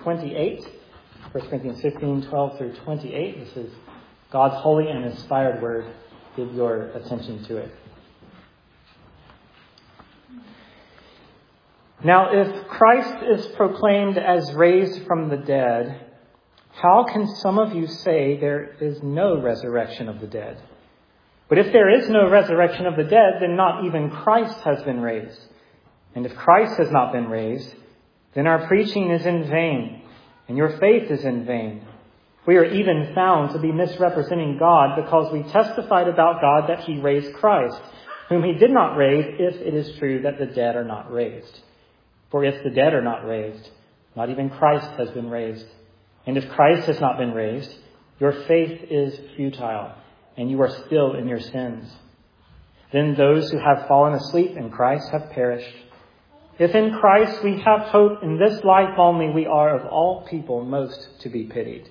28. 1 Corinthians 15, 12 through 28. This is God's holy and inspired word. Give your attention to it. Now, if Christ is proclaimed as raised from the dead, how can some of you say there is no resurrection of the dead? But if there is no resurrection of the dead, then not even Christ has been raised. And if Christ has not been raised, then our preaching is in vain, and your faith is in vain. We are even found to be misrepresenting God because we testified about God that he raised Christ, whom he did not raise, if it is true that the dead are not raised. For if the dead are not raised, not even Christ has been raised. And if Christ has not been raised, your faith is futile, and you are still in your sins. Then those who have fallen asleep in Christ have perished. If in Christ we have hope in this life only, we are of all people most to be pitied.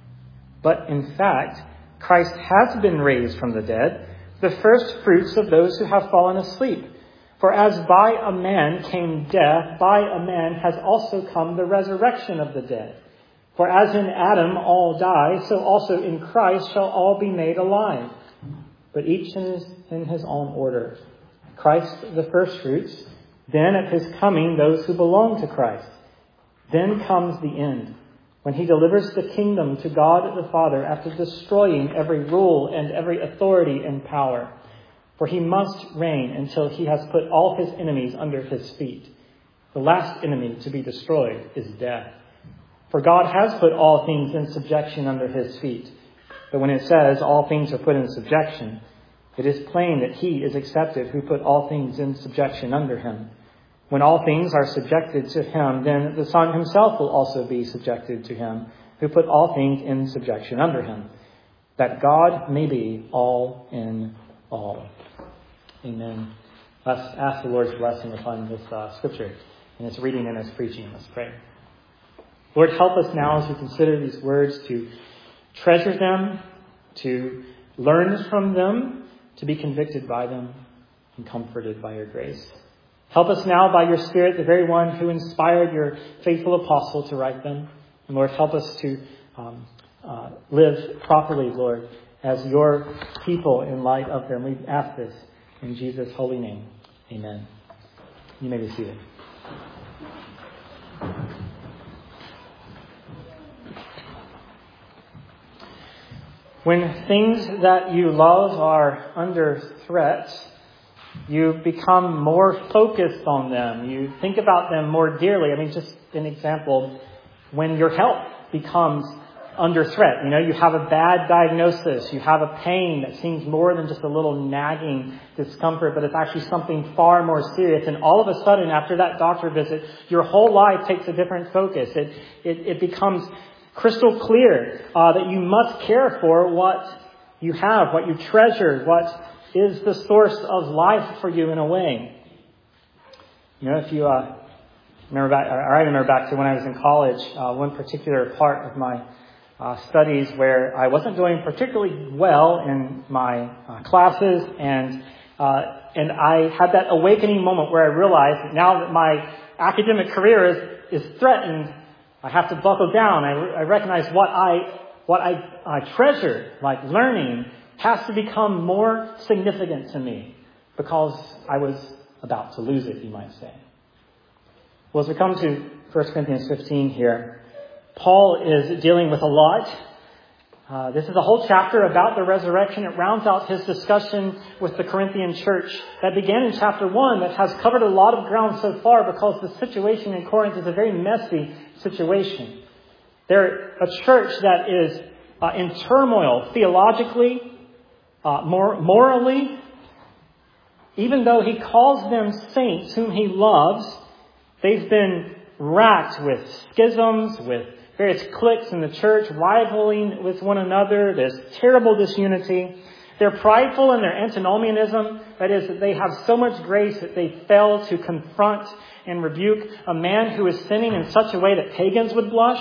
But in fact, Christ has been raised from the dead, the first fruits of those who have fallen asleep. For as by a man came death, by a man has also come the resurrection of the dead. For as in Adam all die, so also in Christ shall all be made alive. But each in his own order. Christ the first fruits, then at his coming those who belong to Christ. Then comes the end, when he delivers the kingdom to God the Father after destroying every rule and every authority and power. For he must reign until he has put all his enemies under his feet. The last enemy to be destroyed is death. For God has put all things in subjection under his feet. But when it says all things are put in subjection, it is plain that he is accepted who put all things in subjection under him. When all things are subjected to him, then the Son himself will also be subjected to him who put all things in subjection under him, that God may be all in all. Amen. Let's ask the Lord's blessing upon this scripture and its reading and its preaching. Let's pray. Lord, help us now as we consider these words to treasure them, to learn from them, to be convicted by them, and comforted by your grace. Help us now by your Spirit, the very one who inspired your faithful apostle to write them. And Lord, help us to live properly, Lord, as your people in light of them. We ask this in Jesus' holy name. Amen. You may be seated. When things that you love are under threat, you become more focused on them. You think about them more dearly. I mean, just an example, when your health becomes under threat, you have a bad diagnosis, you have a pain that seems more than just a little nagging discomfort, but it's actually something far more serious. And all of a sudden, after that doctor visit, your whole life takes a different focus. It becomes crystal clear that you must care for what you have, what you treasure, what is the source of life for you in a way. If you remember back, or I remember back to when I was in college, one particular part of my studies where I wasn't doing particularly well in my classes, and I had that awakening moment where I realized that now that my academic career is threatened, I have to buckle down. I recognize what I treasure, like learning, has to become more significant to me because I was about to lose it, you might say. Well, as we come to 1 Corinthians 15 here, Paul is dealing with a lot. This is a whole chapter about the resurrection. It rounds out his discussion with the Corinthian church that began in chapter 1 that has covered a lot of ground so far because the situation in Corinth is a very messy situation. They're a church that is in turmoil theologically, morally. Even though he calls them saints whom he loves, they've been racked with schisms, with various cliques in the church, rivaling with one another. There's terrible disunity. They're prideful in their antinomianism. That is, that they have so much grace that they fail to confront and rebuke a man who is sinning in such a way that pagans would blush.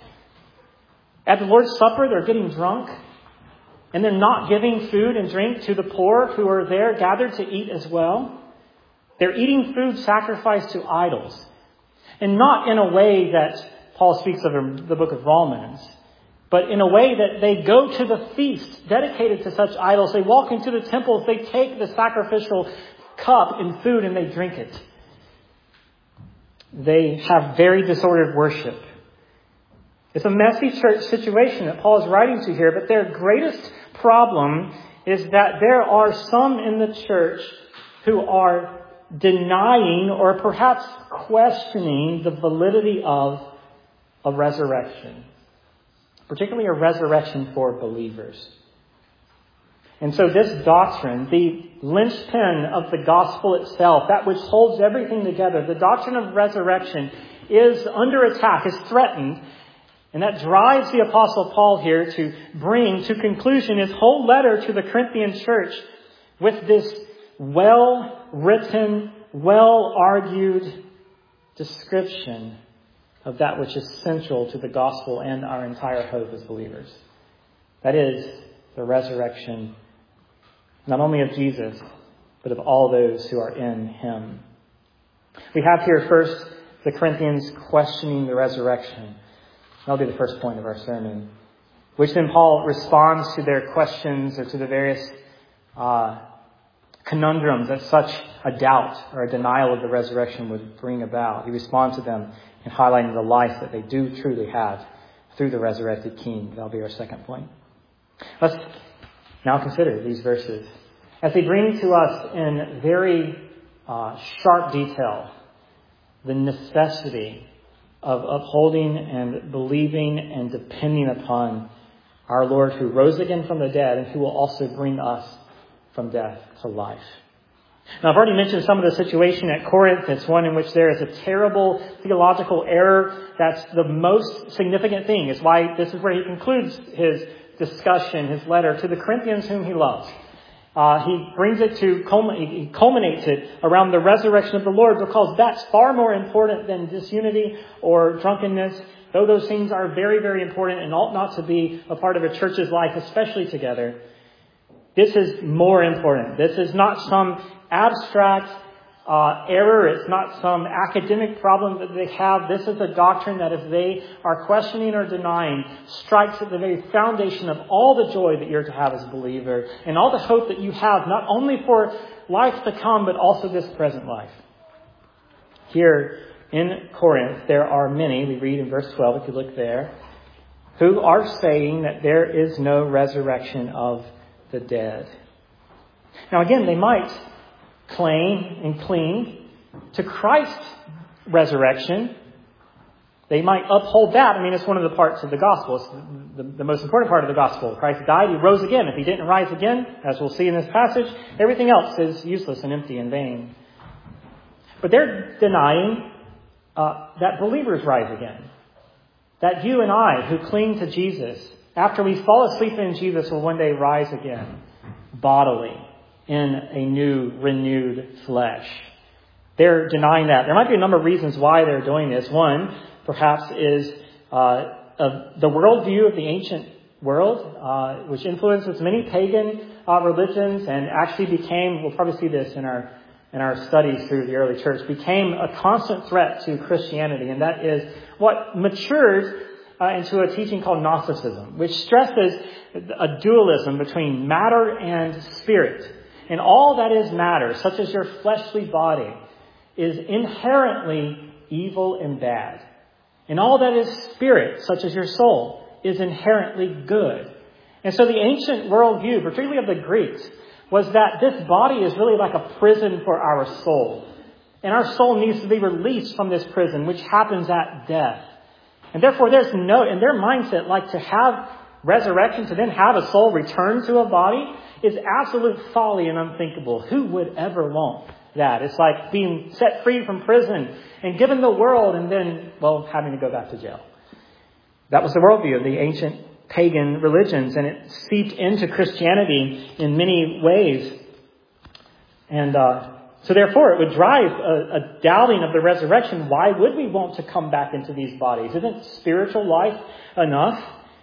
At the Lord's Supper, they're getting drunk. And they're not giving food and drink to the poor who are there gathered to eat as well. They're eating food sacrificed to idols. And not in a way that Paul speaks of in the book of Romans. But in a way that they go to the feast dedicated to such idols. They walk into the temples. They take the sacrificial cup and food and they drink it. They have very disordered worship. It's a messy church situation that Paul is writing to here. But their greatest problem is that there are some in the church who are denying or perhaps questioning the validity of a resurrection. Particularly a resurrection for believers. And so this doctrine, the linchpin of the gospel itself, that which holds everything together, the doctrine of resurrection is under attack, is threatened. And that drives the Apostle Paul here to bring to conclusion his whole letter to the Corinthian church with this well-written, well-argued description of that which is central to the gospel and our entire hope as believers. That is the resurrection, not only of Jesus, but of all those who are in him. We have here first the Corinthians questioning the resurrection. That'll be the first point of our sermon. Which then Paul responds to their questions or to the various conundrums that such a doubt or a denial of the resurrection would bring about. He responds to them in highlighting the life that they do truly have through the resurrected King. That'll be our second point. Let's now consider these verses as they bring to us in very sharp detail the necessity of upholding and believing and depending upon our Lord who rose again from the dead and who will also bring us from death to life. Now, I've already mentioned some of the situation at Corinth. It's one in which there is a terrible theological error. That's the most significant thing. It's why this is where he concludes his discussion, his letter to the Corinthians whom he loves. He brings it to, he culminates it around the resurrection of the Lord because that's far more important than disunity or drunkenness. Though those things are very, very important and ought not to be a part of a church's life, especially together. This is more important. This is not some abstract error. It's not some academic problem that they have. This is a doctrine that if they are questioning or denying, strikes at the very foundation of all the joy that you're to have as a believer and all the hope that you have, not only for life to come, but also this present life. Here in Corinth, there are many, we read in verse 12, if you look there, who are saying that there is no resurrection of the dead. Now again, they might claim and cling to Christ's resurrection. They might uphold that. I mean, it's one of the parts of the gospel. It's the most important part of the gospel. Christ died, he rose again. If he didn't rise again, as we'll see in this passage, everything else is useless and empty and vain. But they're denying that believers rise again. That you and I who cling to Jesus, after we fall asleep in Jesus, will one day rise again, bodily, in a new, renewed flesh. They're denying that. There might be a number of reasons why they're doing this. One, perhaps, is the worldview of the ancient world, which influences many pagan religions and actually became, we'll probably see this in our studies through the early church, became a constant threat to Christianity. And that is what matured into a teaching called Gnosticism, which stresses a dualism between matter and spirit. And all that is matter, such as your fleshly body, is inherently evil and bad. And all that is spirit, such as your soul, is inherently good. And so the ancient worldview, particularly of the Greeks, was that this body is really like a prison for our soul. And our soul needs to be released from this prison, which happens at death. And therefore, there's no, in their mindset, like to have resurrection, to then have a soul return to a body, is absolute folly and unthinkable. Who would ever want that? It's like being set free from prison and given the world and then, well, having to go back to jail. That was the worldview of the ancient pagan religions, and it seeped into Christianity in many ways. And so therefore, it would drive a doubting of the resurrection. Why would we want to come back into these bodies? Isn't spiritual life enough?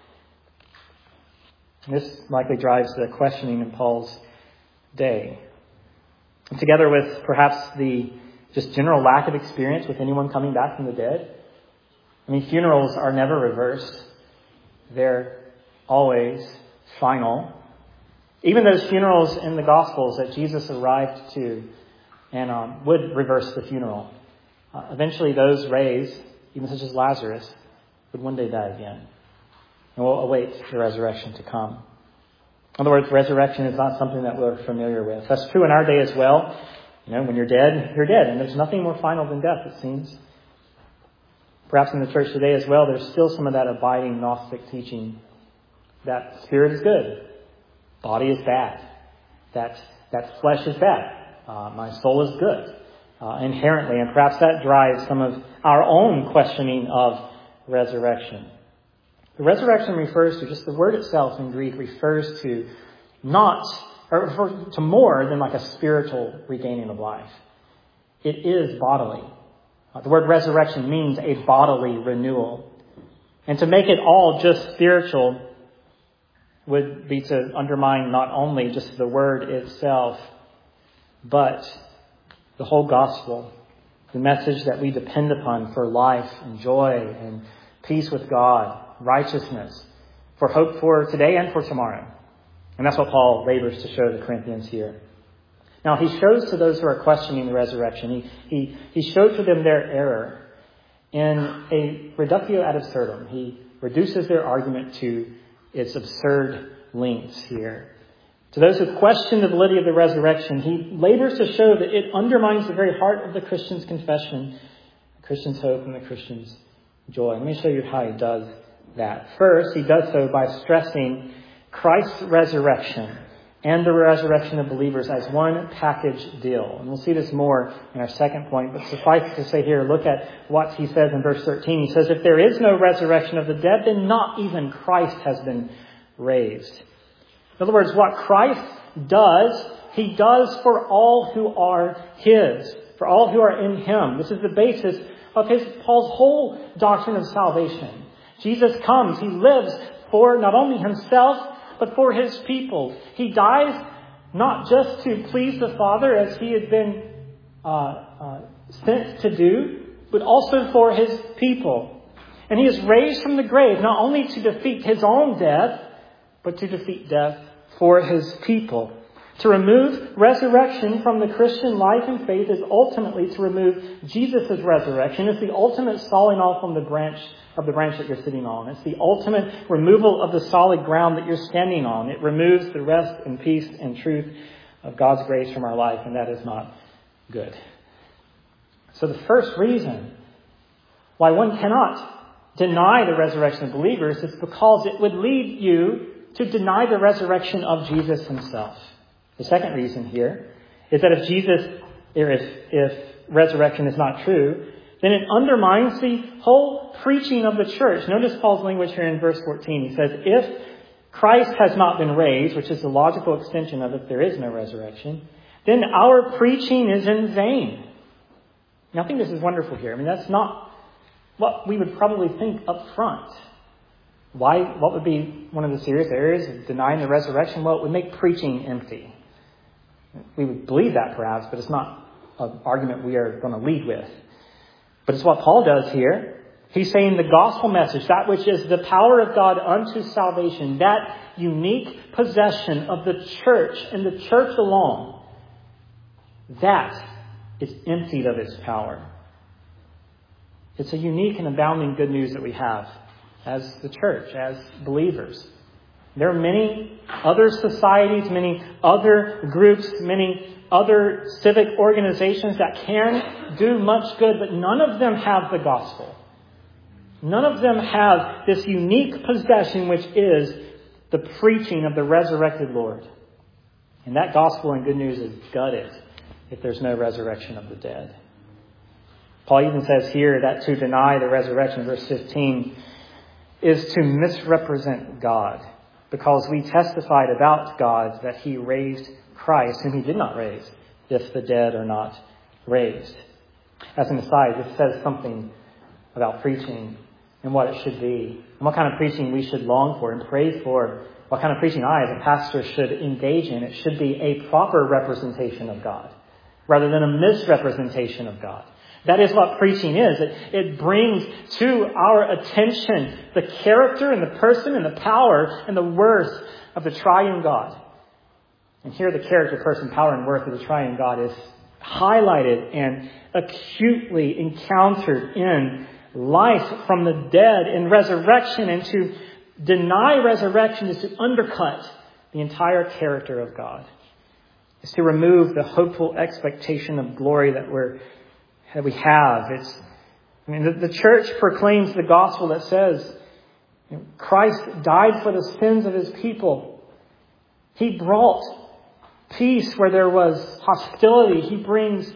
And this likely drives the questioning in Paul's day. And together with perhaps the just general lack of experience with anyone coming back from the dead. I mean, funerals are never reversed. They're always final. Even those funerals in the Gospels that Jesus arrived to and would reverse the funeral. Eventually those raised, even such as Lazarus, would one day die again. And we'll await the resurrection to come. In other words, resurrection is not something that we're familiar with. That's true in our day as well. You know, when you're dead, you're dead. And there's nothing more final than death, it seems. Perhaps in the church today as well, there's still some of that abiding Gnostic teaching that spirit is good, body is bad, that flesh is bad, my soul is good inherently. And perhaps that drives some of our own questioning of resurrection. The resurrection refers to, just the word itself in Greek refers to to more than like a spiritual regaining of life. It is bodily. The word resurrection means a bodily renewal. And to make it all just spiritual would be to undermine not only just the word itself, but the whole gospel, the message that we depend upon for life and joy and peace with God, righteousness, for hope for today and for tomorrow. And that's what Paul labors to show the Corinthians here. Now, he shows to those who are questioning the resurrection, he showed to them their error in a reductio ad absurdum. He reduces their argument to its absurd lengths here. To those who question the validity of the resurrection, he labors to show that it undermines the very heart of the Christian's confession, the Christian's hope, and the Christian's joy. Let me show you how he does that. First, he does so by stressing Christ's resurrection and the resurrection of believers as one package deal. And we'll see this more in our second point, but suffice to say here, look at what he says in verse 13. He says, if there is no resurrection of the dead, then not even Christ has been raised. In other words, what Christ does, he does for all who are his, for all who are in him. This is the basis of Paul's whole doctrine of salvation. Jesus comes, he lives for not only himself, but for his people. He dies not just to please the Father as he had been sent to do, but also for his people. And he is raised from the grave not only to defeat his own death, but to defeat death for his people. To remove resurrection from the Christian life and faith is ultimately to remove Jesus' resurrection. It's the ultimate sawing off on the branch that you're sitting on. It's the ultimate removal of the solid ground that you're standing on. It removes the rest and peace and truth of God's grace from our life, and that is not good. So the first reason why one cannot deny the resurrection of believers is because it would lead you to deny the resurrection of Jesus himself. The second reason here is that if resurrection is not true, then it undermines the whole preaching of the church. Notice Paul's language here in verse 14. He says, if Christ has not been raised, which is the logical extension of if there is no resurrection, then our preaching is in vain. Now, I think this is wonderful here. I mean, that's not what we would probably think up front. What would be one of the serious areas of denying the resurrection? Well, it would make preaching empty. We would believe that perhaps, but it's not an argument we are going to lead with. But it's what Paul does here. He's saying the gospel message, that which is the power of God unto salvation, that unique possession of the church and the church alone, that is emptied of its power. It's a unique and abounding good news that we have as the church, as believers. There are many other societies, many other groups, many other civic organizations that can do much good, but none of them have the gospel. None of them have this unique possession, which is the preaching of the resurrected Lord. And that gospel and good news is gutted if there's no resurrection of the dead. Paul even says here that to deny the resurrection, verse 15, is to misrepresent God, because we testified about God that he raised Christ, whom he did not raise, if the dead are not raised. As an aside, this says something about preaching and what it should be, and what kind of preaching we should long for and pray for, what kind of preaching I, as a pastor, should engage in. It should be a proper representation of God, rather than a misrepresentation of God. That is what preaching is. It brings to our attention the character and the person and the power and the worth of the triune God. And here the character, person, power, and worth of the triune God is highlighted and acutely encountered in life from the dead, in resurrection. And to deny resurrection is to undercut the entire character of God. It's to remove the hopeful expectation of glory that we have. The church proclaims the gospel that says Christ died for the sins of his people. He brought peace where there was hostility. He brings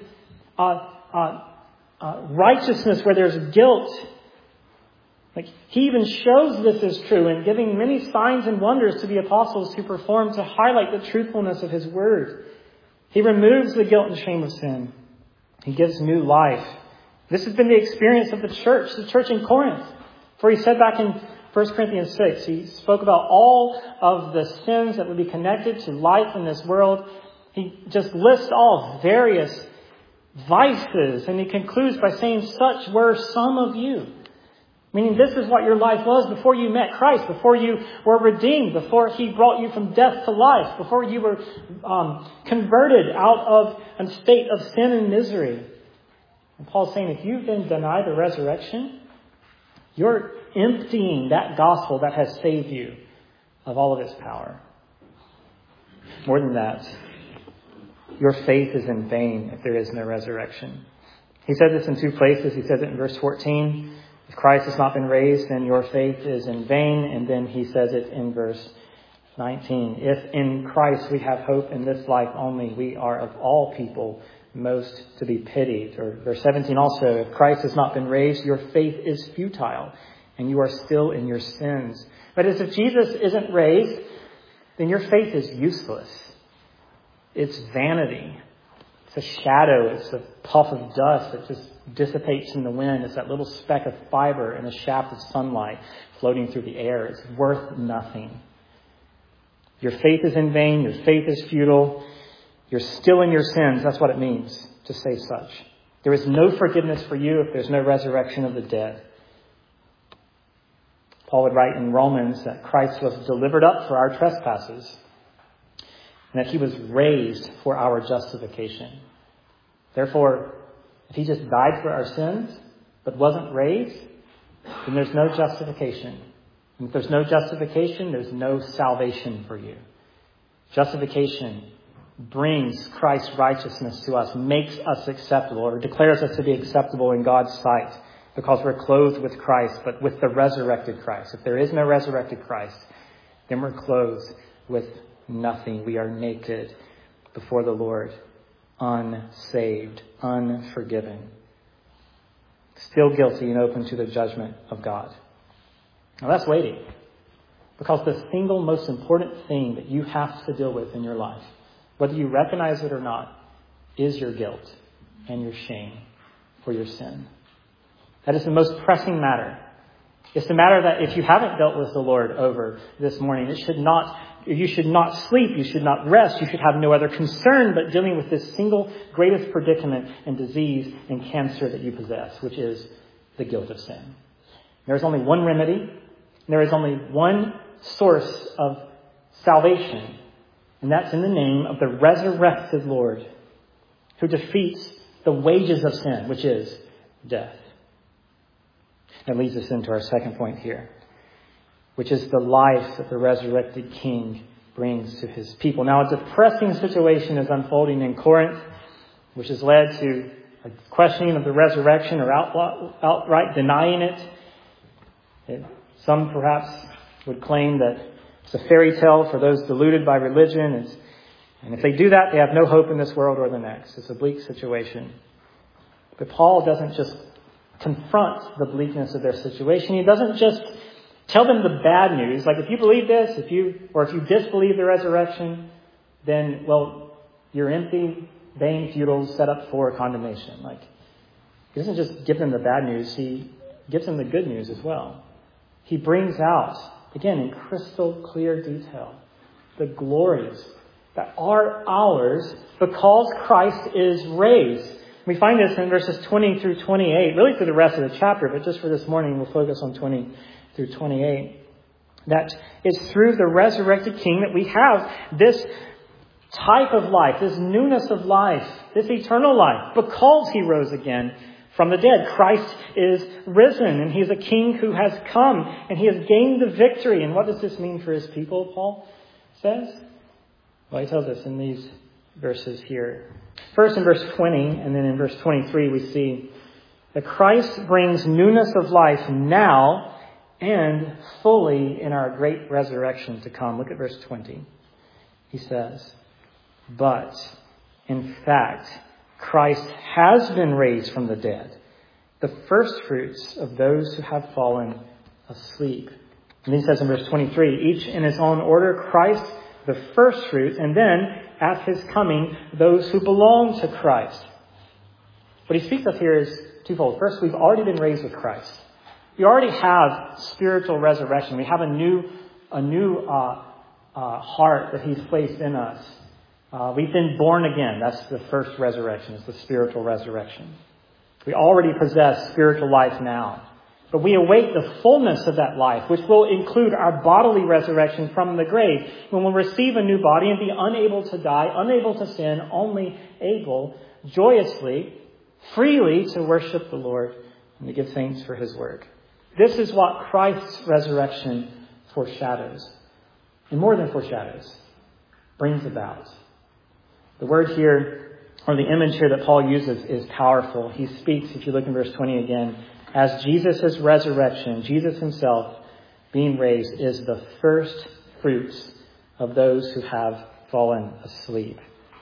righteousness where there's guilt. He even shows this is true in giving many signs and wonders to the apostles who perform to highlight the truthfulness of his word. He removes the guilt and shame of sin. He gives new life. This has been the experience of the church in Corinth. For he said back in 1 Corinthians 6, he spoke about all of the sins that would be connected to life in this world. He just lists all various vices, and he concludes by saying, such were some of you. Meaning this is what your life was before you met Christ, before you were redeemed, before he brought you from death to life, before you were converted out of a state of sin and misery. And Paul's saying if you then deny the resurrection, you're emptying that gospel that has saved you of all of its power. More than that, your faith is in vain if there is no resurrection. He said this in two places. He says it in verse 14. If Christ has not been raised, then your faith is in vain. And then he says it in verse 19. If in Christ we have hope in this life only, we are of all people most to be pitied. Or verse 17 also, if Christ has not been raised, your faith is futile and you are still in your sins. But as if Jesus isn't raised, then your faith is useless. It's vanity. It's a shadow. It's a puff of dust that just dissipates in the wind. It's that little speck of fiber in a shaft of sunlight floating through the air. It's worth nothing. Your faith is in vain. Your faith is futile. You're still in your sins. That's what it means to say such. There is no forgiveness for you if there's no resurrection of the dead. Paul would write in Romans that Christ was delivered up for our trespasses and that he was raised for our justification. Therefore, if he just died for our sins but wasn't raised, then there's no justification. And if there's no justification, there's no salvation for you. Justification brings Christ's righteousness to us, makes us acceptable, or declares us to be acceptable in God's sight because we're clothed with Christ, but with the resurrected Christ. If there is no resurrected Christ, then we're clothed with nothing. We are naked before the Lord, unsaved, unforgiven, still guilty and open to the judgment of God. Now that's weighty, because the single most important thing that you have to deal with in your life, whether you recognize it or not, is your guilt and your shame for your sin. That is the most pressing matter. It's the matter that if you haven't dealt with the Lord over this morning, you should not sleep, you should not rest, you should have no other concern but dealing with this single greatest predicament and disease and cancer that you possess, which is the guilt of sin. There is only one remedy. There is only one source of salvation, and that's in the name of the resurrected Lord who defeats the wages of sin, which is death. That leads us into our second point here, which is the life that the resurrected King brings to his people. Now, a depressing situation is unfolding in Corinth, which has led to a questioning of the resurrection or outright denying it. Some perhaps would claim that it's a fairy tale for those deluded by religion. And if they do that, they have no hope in this world or the next. It's a bleak situation. But Paul doesn't just confront the bleakness of their situation. He doesn't just tell them the bad news. Like, if you believe this, if you disbelieve the resurrection, then, well, you're empty, vain, futile, set up for condemnation. Like, he doesn't just give them the bad news. He gives them the good news as well. He brings out, again, in crystal clear detail, the glories that are ours because Christ is raised. We find this in verses 20 through 28, really through the rest of the chapter, but just for this morning, we'll focus on 20 through 28. That it's through the resurrected King that we have this type of life, this newness of life, this eternal life, because he rose again from the dead. Christ is risen, and he is a King who has come, and he has gained the victory. And what does this mean for his people, Paul says? Well, he tells us in these verses here. First in verse 20, and then in verse 23, we see that Christ brings newness of life now and fully in our great resurrection to come. Look at verse 20. He says, "But, in fact, Christ has been raised from the dead, the first fruits of those who have fallen asleep." And he says in verse 23, "Each in his own order, Christ the first fruits, and then at his coming, those who belong to Christ." What he speaks of here is twofold. First, we've already been raised with Christ. We already have spiritual resurrection. We have a new heart that he's placed in us. We've been born again. That's the first resurrection. It's the spiritual resurrection. We already possess spiritual life now. But we await the fullness of that life, which will include our bodily resurrection from the grave, when we'll receive a new body and be unable to die, unable to sin, only able joyously, freely to worship the Lord and to give thanks for his work. This is what Christ's resurrection foreshadows. And more than foreshadows, brings about. The word here, or the image here that Paul uses, is powerful. He speaks, if you look in verse 20 again, as Jesus' resurrection, Jesus himself being raised, is the first fruits of those who have fallen asleep.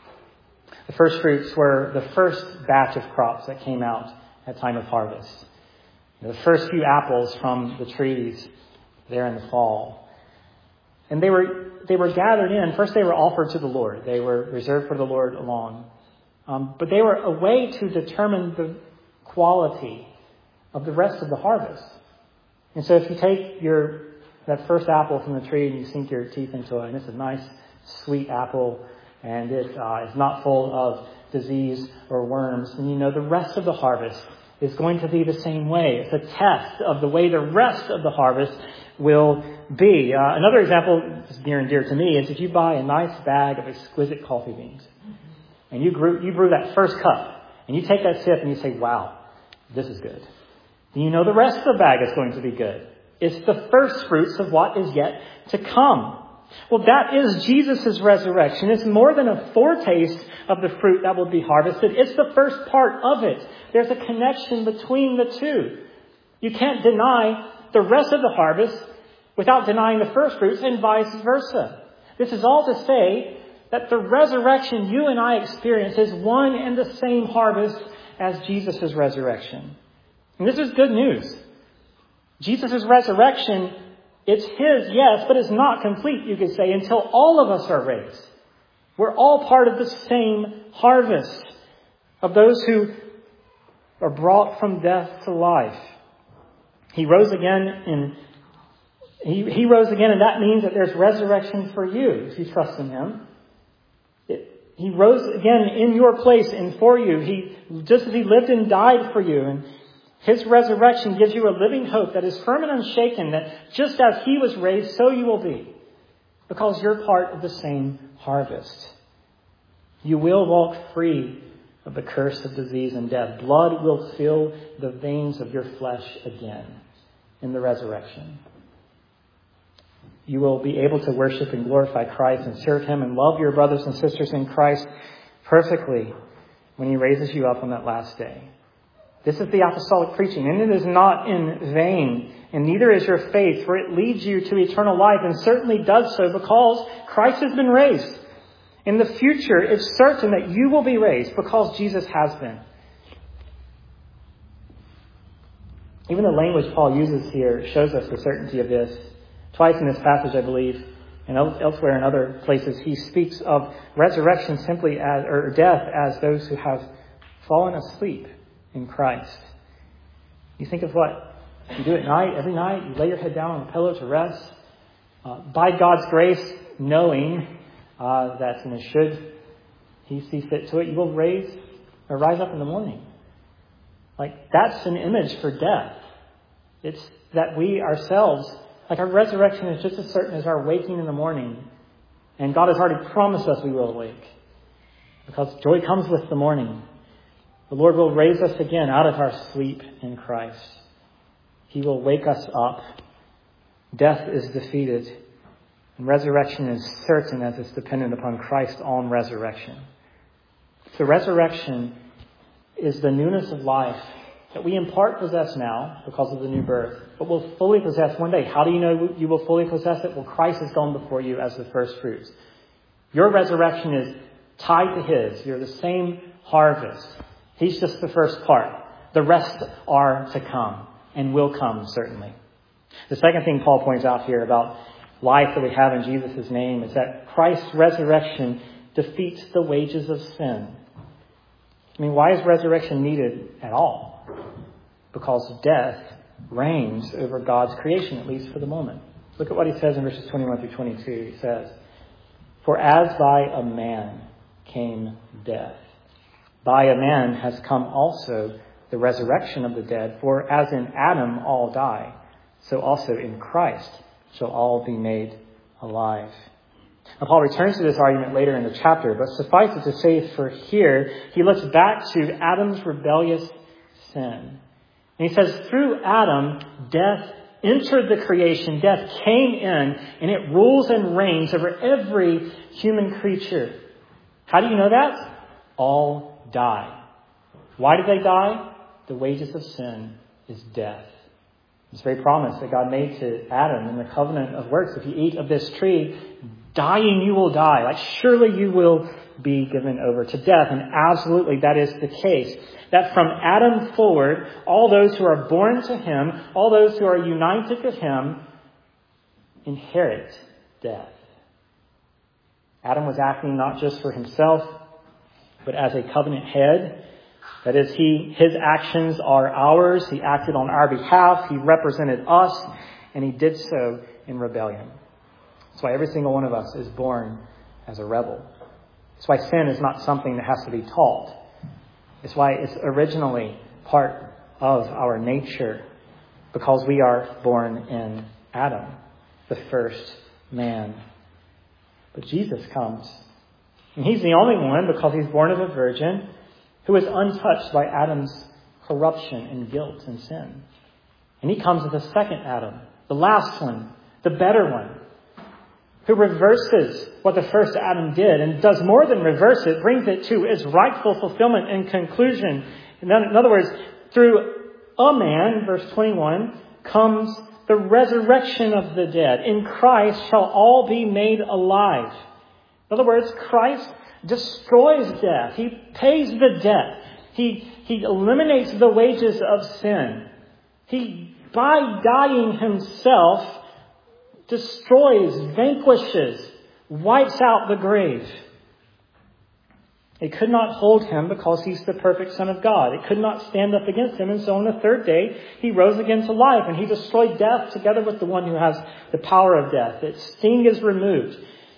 The first fruits were the first batch of crops that came out at time of harvest. The first few apples from the trees there in the fall. And they were gathered in. First they were offered to the Lord. They were reserved for the Lord alone. But they were a way to determine the quality of the rest of the harvest. And so if you take that first apple from the tree and you sink your teeth into it, and it's a nice, sweet apple, and it is not full of disease or worms, then you know the rest of the harvest is going to be the same way. It's a test of the way the rest of the harvest will be. Another example that's near and dear to me is if you buy a nice bag of exquisite coffee beans, and you brew that first cup, and you take that sip and you say, "Wow, this is good." You know the rest of the bag is going to be good. It's the first fruits of what is yet to come. Well, that is Jesus' resurrection. It's more than a foretaste of the fruit that will be harvested. It's the first part of it. There's a connection between the two. You can't deny the rest of the harvest without denying the first fruits, and vice versa. This is all to say that the resurrection you and I experience is one and the same harvest as Jesus' resurrection. And this is good news. Jesus' resurrection, it's his, yes, but it's not complete, you could say, until all of us are raised. We're all part of the same harvest of those who are brought from death to life. He rose again, and he rose again, and that means that there's resurrection for you if you trust in him. He rose again in your place and for you. Just as he lived and died for you, and his resurrection gives you a living hope that is firm and unshaken, that just as he was raised, so you will be, because you're part of the same harvest. You will walk free of the curse of disease and death. Blood will fill the veins of your flesh again in the resurrection. You will be able to worship and glorify Christ and serve him and love your brothers and sisters in Christ perfectly when he raises you up on that last day. This is the apostolic preaching, and it is not in vain, and neither is your faith, for it leads you to eternal life, and certainly does so because Christ has been raised. In the future, it's certain that you will be raised because Jesus has been. Even the language Paul uses here shows us the certainty of this. Twice in this passage, I believe, and elsewhere in other places, he speaks of resurrection simply as, or death as those who have fallen asleep in Christ. You think of what you do at night, every night, you lay your head down on a pillow to rest. By God's grace, knowing that should he see fit to it, you will or rise up in the morning. Like, that's an image for death. It's that we ourselves, like our resurrection is just as certain as our waking in the morning. And God has already promised us we will awake. Because joy comes with the morning. The Lord will raise us again out of our sleep in Christ. He will wake us up. Death is defeated. And resurrection is certain as it's dependent upon Christ's own resurrection. So resurrection is the newness of life that we in part possess now because of the new birth, but will fully possess one day. How do you know you will fully possess it? Well, Christ has gone before you as the first fruits. Your resurrection is tied to His. You're the same harvest. He's just the first part. The rest are to come and will come, certainly. The second thing Paul points out here about life that we have in Jesus' name is that Christ's resurrection defeats the wages of sin. I mean, why is resurrection needed at all? Because death reigns over God's creation, at least for the moment. Look at what he says in verses 21 through 22. He says, "For as by a man came death, by a man has come also the resurrection of the dead. For as in Adam all die, so also in Christ shall all be made alive." Now, Paul returns to this argument later in the chapter, but suffice it to say for here, he looks back to Adam's rebellious sin. And he says, through Adam, death entered the creation, death came in, and it rules and reigns over every human creature. How do you know that? All die. Why did they die? The wages of sin is death. This very promise that God made to Adam in the covenant of works, if you eat of this tree, dying you will die. Like, surely you will be given over to death. And absolutely that is the case. That from Adam forward, all those who are born to him, all those who are united to him, inherit death. Adam was acting not just for himself, but as a covenant head. That is, his actions are ours. He acted on our behalf. He represented us, and he did so in rebellion. That's why every single one of us is born as a rebel. That's why sin is not something that has to be taught. It's why it's originally part of our nature, because we are born in Adam, the first man. But Jesus comes, and he's the only one, because he's born of a virgin, who is untouched by Adam's corruption and guilt and sin. And he comes as the second Adam, the last one, the better one, who reverses what the first Adam did and does more than reverse it, brings it to its rightful fulfillment and conclusion. In other words, through a man, verse 21, comes the resurrection of the dead. In Christ shall all be made alive. In other words, Christ destroys death. He pays the debt. He eliminates the wages of sin. He, by dying himself, destroys, vanquishes, wipes out the grave. It could not hold him because he's the perfect Son of God. It could not stand up against him. And so on the third day, he rose again to life, and he destroyed death together with the one who has the power of death. Its sting is removed.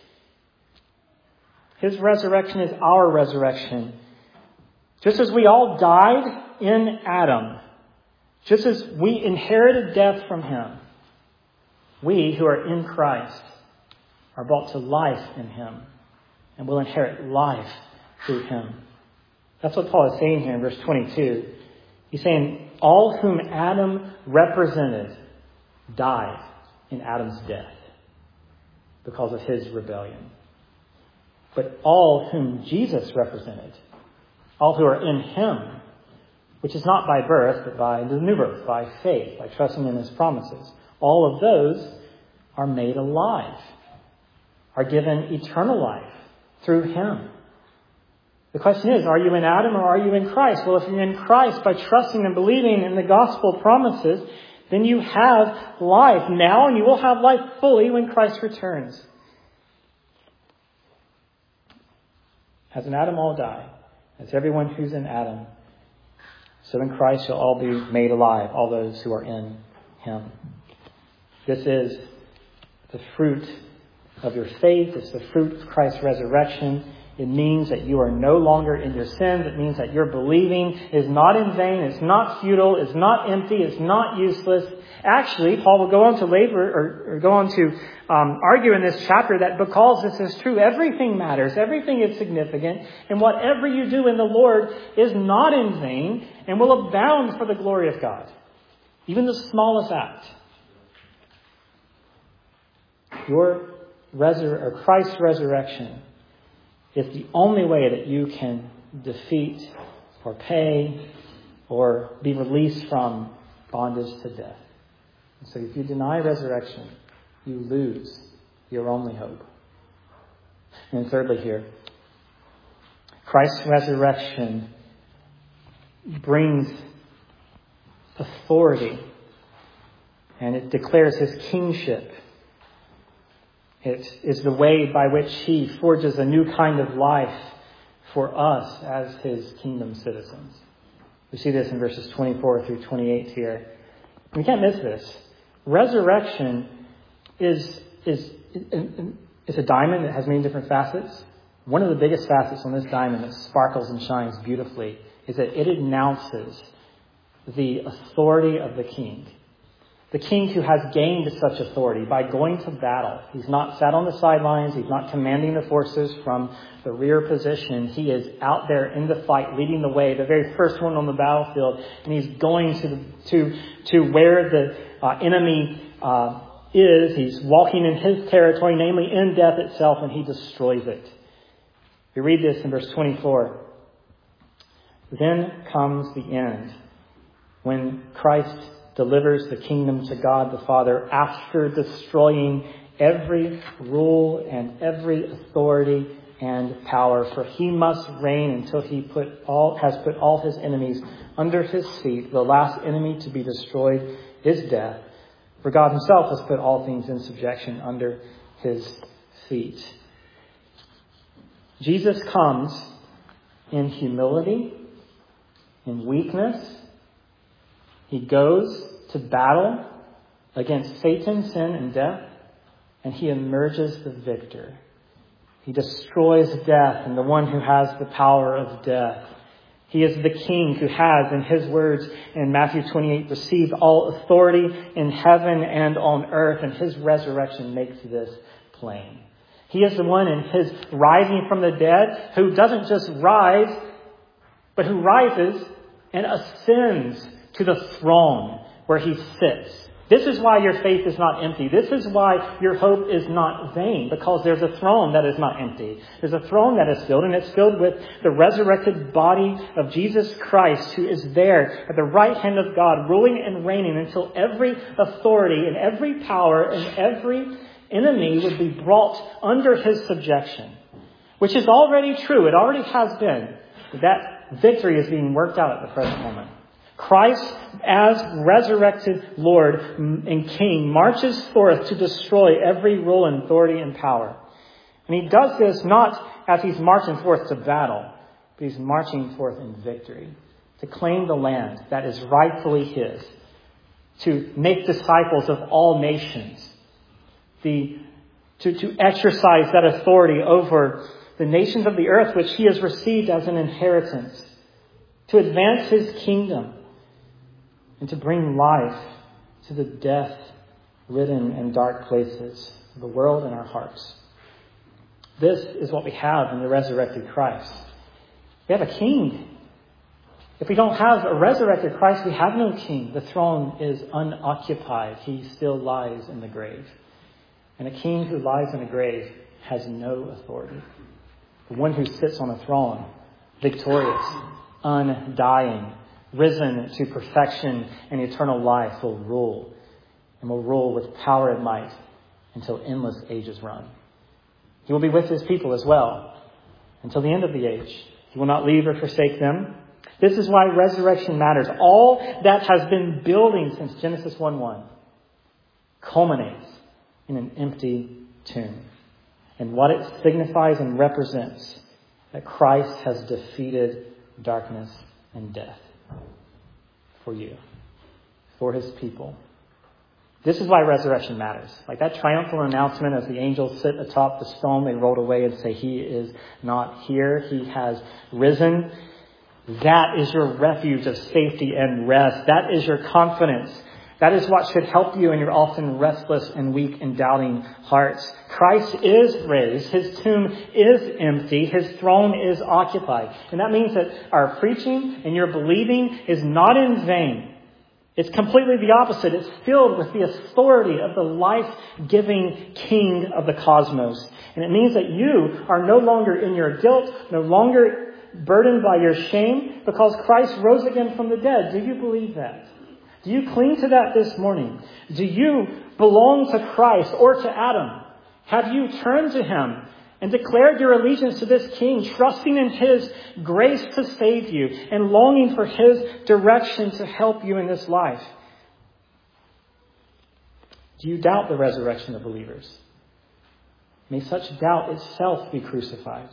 His resurrection is our resurrection. Just as we all died in Adam, just as we inherited death from him, we who are in Christ are brought to life in him and will inherit life through him. That's what Paul is saying here in verse 22. He's saying, all whom Adam represented died in Adam's death because of his rebellion. But all whom Jesus represented, all who are in him, which is not by birth, but by the new birth, by faith, by trusting in his promises, all of those are made alive, are given eternal life through him. The question is, are you in Adam or are you in Christ? Well, if you're in Christ by trusting and believing in the gospel promises, then you have life now, and you will have life fully when Christ returns. As in Adam all die, as everyone who's in Adam, so in Christ shall all be made alive, all those who are in him. This is the fruit of your faith. It's the fruit of Christ's resurrection. It means that you are no longer in your sins. It means that your believing is not in vain. It's not futile. It's not empty. It's not useless. Actually, Paul will go on to argue in this chapter that because this is true, everything matters. Everything is significant. And whatever you do in the Lord is not in vain and will abound for the glory of God. Even the smallest act. Christ's resurrection is the only way that you can defeat or pay or be released from bondage to death. And so if you deny resurrection, you lose your only hope. And thirdly here, Christ's resurrection brings authority and it declares his kingship. It is the way by which he forges a new kind of life for us as his kingdom citizens. We see this in verses 24 through 28 here. We can't miss this. Resurrection is a diamond that has many different facets. One of the biggest facets on this diamond that sparkles and shines beautifully is that it announces the authority of the king. The king who has gained such authority by going to battle. He's not sat on the sidelines. He's not commanding the forces from the rear position. He is out there in the fight, leading the way, the very first one on the battlefield. And he's going to where the enemy is. He's walking in his territory, namely in death itself, and he destroys it. We read this in verse 24. Then comes the end, when Christ delivers the kingdom to God the Father after destroying every rule and every authority and power. For he must reign until he has put all his enemies under his feet. The last enemy to be destroyed is death. For God himself has put all things in subjection under his feet. Jesus comes in humility, in weakness. He goes to battle against Satan, sin, and death, and he emerges the victor. He destroys death and the one who has the power of death. He is the king who has, in his words in Matthew 28, received all authority in heaven and on earth, and his resurrection makes this plain. He is the one in his rising from the dead who doesn't just rise, but who rises and ascends to the throne where he sits. This is why your faith is not empty. This is why your hope is not vain, because there's a throne that is not empty. There's a throne that is filled, and it's filled with the resurrected body of Jesus Christ, who is there at the right hand of God, ruling and reigning until every authority and every power and every enemy would be brought under his subjection, which is already true. It already has been. That victory is being worked out at the present moment. Christ, as resurrected Lord and King, marches forth to destroy every rule and authority and power. And he does this not as he's marching forth to battle, but he's marching forth in victory, to claim the land that is rightfully his, to make disciples of all nations, to exercise that authority over the nations of the earth, which he has received as an inheritance, to advance his kingdom, and to bring life to the death-ridden and dark places of the world and our hearts. This is what we have in the resurrected Christ. We have a king. If we don't have a resurrected Christ, we have no king. The throne is unoccupied. He still lies in the grave. And a king who lies in a grave has no authority. The one who sits on a throne, victorious, undying, risen to perfection and eternal life, will rule, and will rule with power and might until endless ages run. He will be with his people as well until the end of the age. He will not leave or forsake them. This is why resurrection matters. All that has been building since Genesis 1:1 culminates in an empty tomb. And what it signifies and represents, that Christ has defeated darkness and death for you, for his people. This is why resurrection matters. Like that triumphal announcement as the angels sit atop the stone they rolled away and say, He is not here. He has risen. That is your refuge of safety and rest. That is your confidence. That is what should help you in your often restless and weak and doubting hearts. Christ is raised. His tomb is empty. His throne is occupied. And that means that our preaching and your believing is not in vain. It's completely the opposite. It's filled with the authority of the life-giving King of the cosmos. And it means that you are no longer in your guilt, no longer burdened by your shame, because Christ rose again from the dead. Do you believe that? Do you cling to that this morning? Do you belong to Christ or to Adam? Have you turned to Him and declared your allegiance to this King, trusting in His grace to save you and longing for His direction to help you in this life? Do you doubt the resurrection of believers? May such doubt itself be crucified.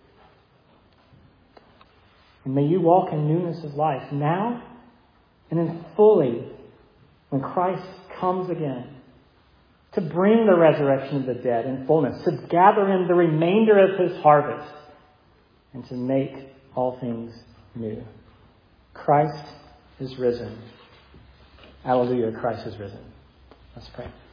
And may you walk in newness of life now and then fully when Christ comes again to bring the resurrection of the dead in fullness, to gather in the remainder of His harvest and to make all things new. Christ is risen. Hallelujah, Christ is risen. Let's pray.